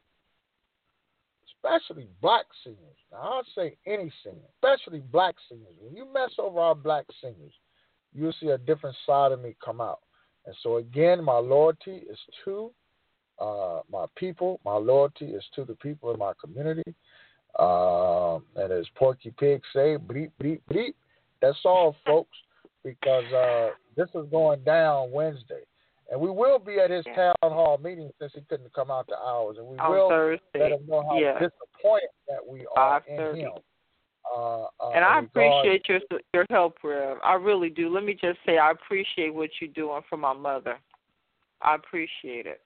especially black seniors, now I'll say any senior, especially black seniors, when you mess over our black seniors, you'll see a different side of me come out. And so again, my loyalty is to Uh, my people, my loyalty is to the people in my community. Um, and as Porky Pig say, bleep, bleep, bleep. That's all, folks, because uh, this is going down Wednesday. And we will be at his town hall meeting since he couldn't come out to ours. And we On will Thursday. let him know how yeah. disappointed that we are in him. Uh, uh, and I regard- appreciate your your help, Rev. I really do. Let me just say I appreciate what you're doing for my mother. I appreciate it.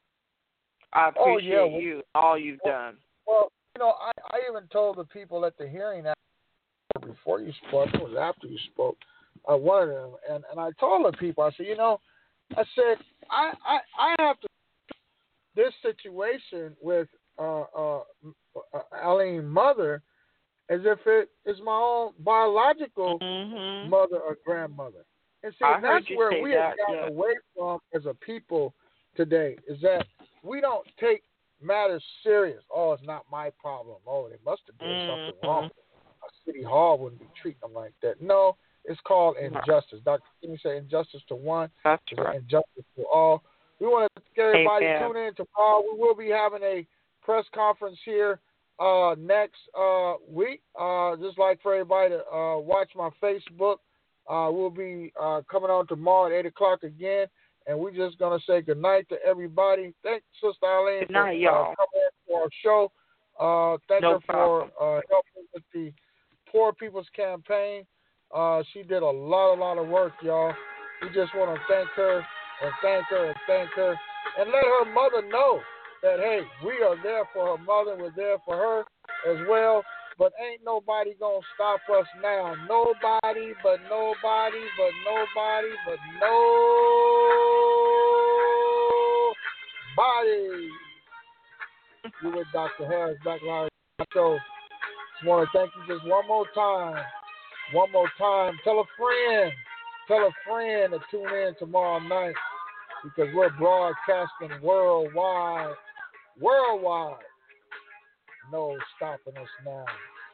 I appreciate oh, yeah. well, you, all you've well, done. Well, you know, I, I even told the people at the hearing that before you spoke, it was after you spoke, uh, one of them, and, and I told the people, I said, you know, I said, I, I, I have to this situation with uh, uh, Aileen's mother as if it is my own biological mm-hmm. mother or grandmother. And see, I that's heard where you say we that, have gotten yeah. away from as a people today, is that we don't take matters serious. Oh, it's not my problem. Oh, they must have done mm-hmm. something wrong. A city hall wouldn't be treating them like that. No, it's called injustice. Doctor King said injustice to one That's is right. injustice to all. We want to get everybody Amen. tune in tomorrow. We will be having a press conference here uh, next uh, week. Uh, just like for everybody to uh, watch my Facebook. Uh, we'll be uh, coming on tomorrow at eight o'clock again. And we're just going to say good night to everybody. Thank Sister Aileen Good night, for y'all. uh, coming in for our show. Uh, thank no her problem. for uh, helping with the Poor People's Campaign. Uh, she did a lot, a lot of work, y'all. We just want to thank her and thank her and thank her and let her mother know that, hey, we are there for her mother. We're there for her as well. But ain't nobody going to stop us now. Nobody but nobody but nobody but nobody. You with Doctor Harris Backline Show. Just want to thank you just one more time. One more time. Tell a friend. Tell a friend to tune in tomorrow night because we're broadcasting worldwide. Worldwide. No stopping us now.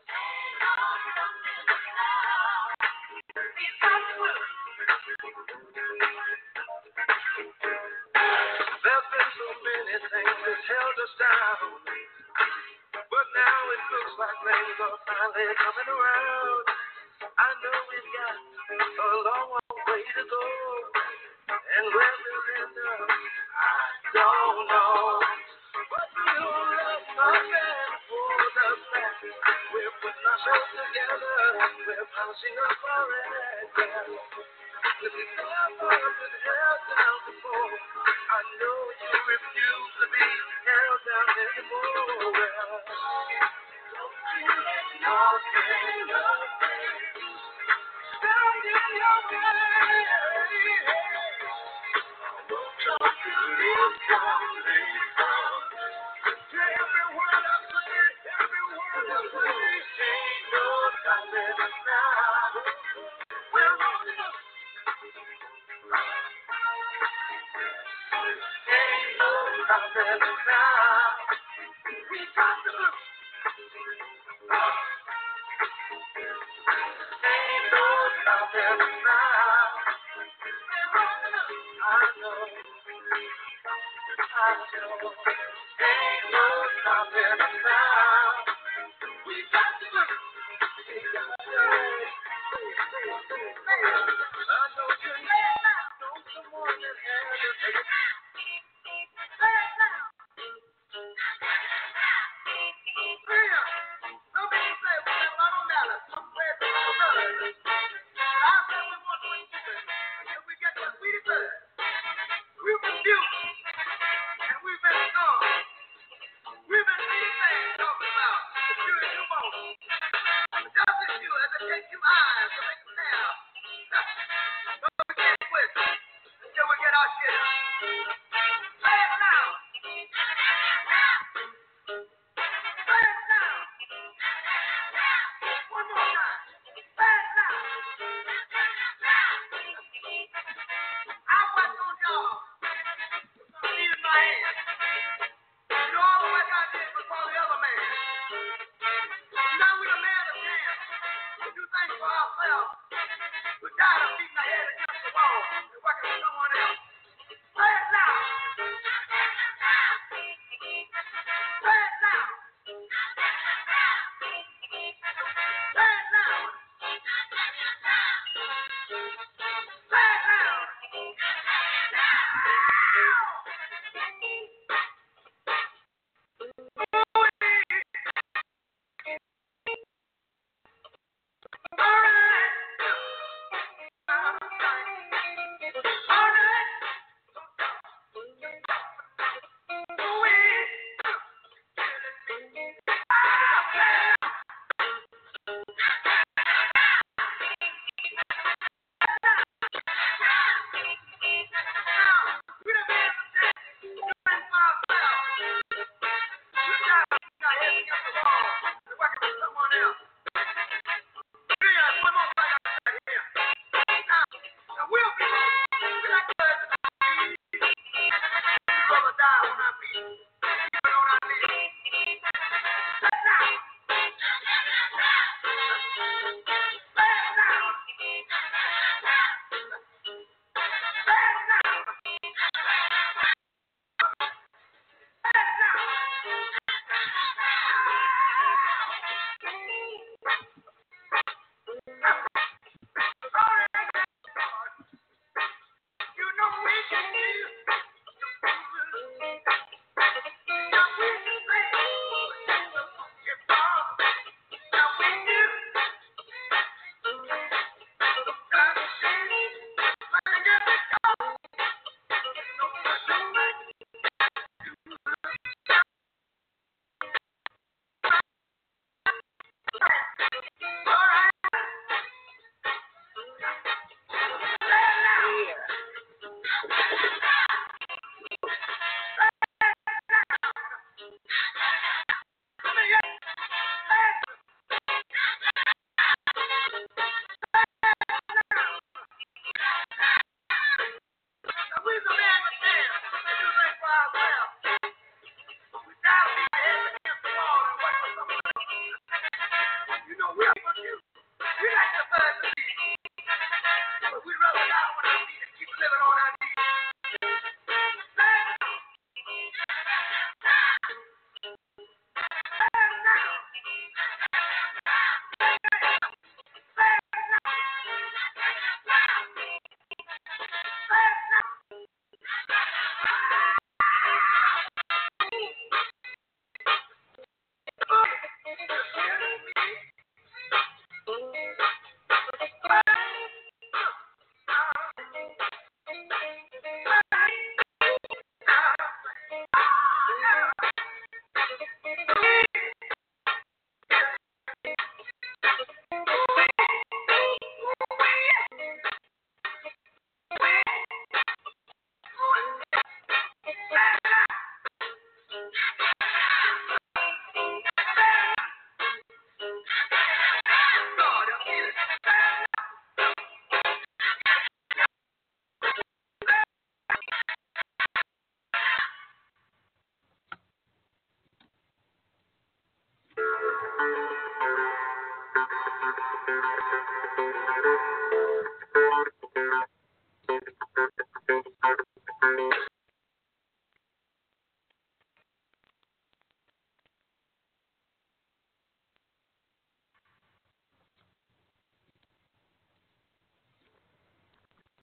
There's been so many things that held us down, but now it looks like things are finally coming around. I know we've got a long, long way to go, and where we'll end up, I don't know. But you love us and hold us back. We're putting ourselves together. We're bouncing up our heads. If we've never been held down before, I know you refuse to be held down anymore. Well, don't you let nothing, nothing stand in your way. Don't you live down, live down. To every word I say, every word I say, ain't no stopping us now. We're rolling up. Ain't no stopping us now. We got to look. Ain't no stopping us now. We're rolling up. I know. I know. Ain't no stopping us now. We got to look. We got to look. I know you know someone that has it.